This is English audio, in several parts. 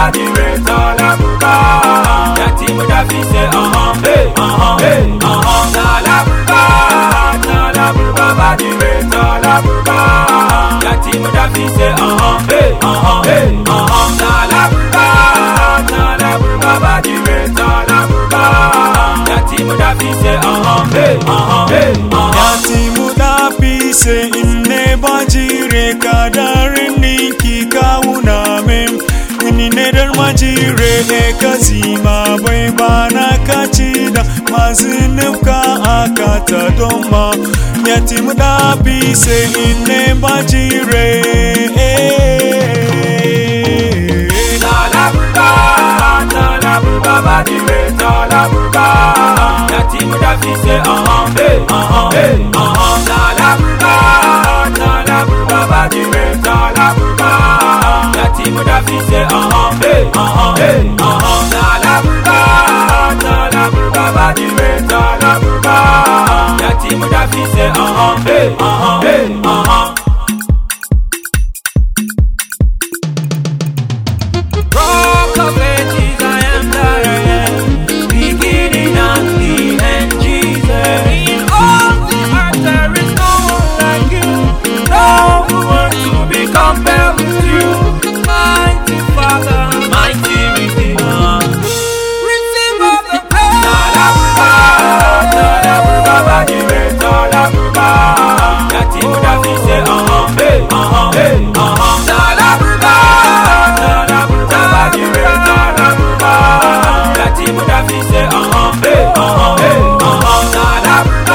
baba dire tala buba. Yati mudafi say hey hey tala buba baba dire tala buba. Yati mudafi say hey tala buba baba dire tala buba. Yati mudafi say hey Yati mudafi say inne bajire kadarin ninki kauna mem. Ni nedar majire kazima bai bana kachida mazinuka akata doma. Yati mudafi say inne bajire tala buba badire tala buba. Yati mudafi say hey tala buba badire tala buba. Yati mudafi say hey tala buba badire tala buba. Yati mudafi say hey Rock of Ages, I am that I am, beginning and the end, Jesus. In all the earth there is no one like you, no one to be compared with you. Mighty Father, mighty Redeemer, receive all the praise. Tala buba badire tala buba. Yati mudafi say hey tala buba badire tala buba. Yati mudafi say hey tala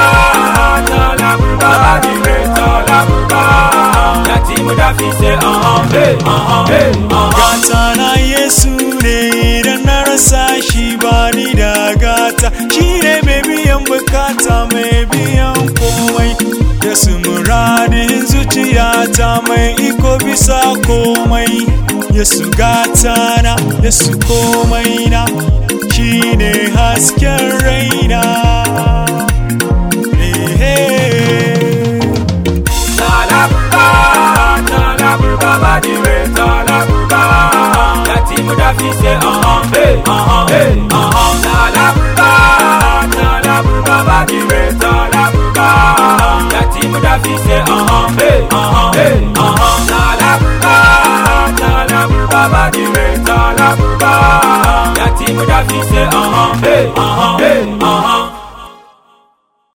buba badire tala buba. Yati mudafi say hey Gata na Yesu ne idan na rasa shi bani da gata. Shi ne mai biyan bukata mai biyan komai. Yesu muradin zuciyata mai iko bisa komai. Yesu gata na, Yesu komai na, shi ne hasken raina. tala buba badire tala buba. Yati mudafi say hey tala buba badire tala buba. Yati mudafi say hey tala buba badire tala buba. Yati mudafi say hey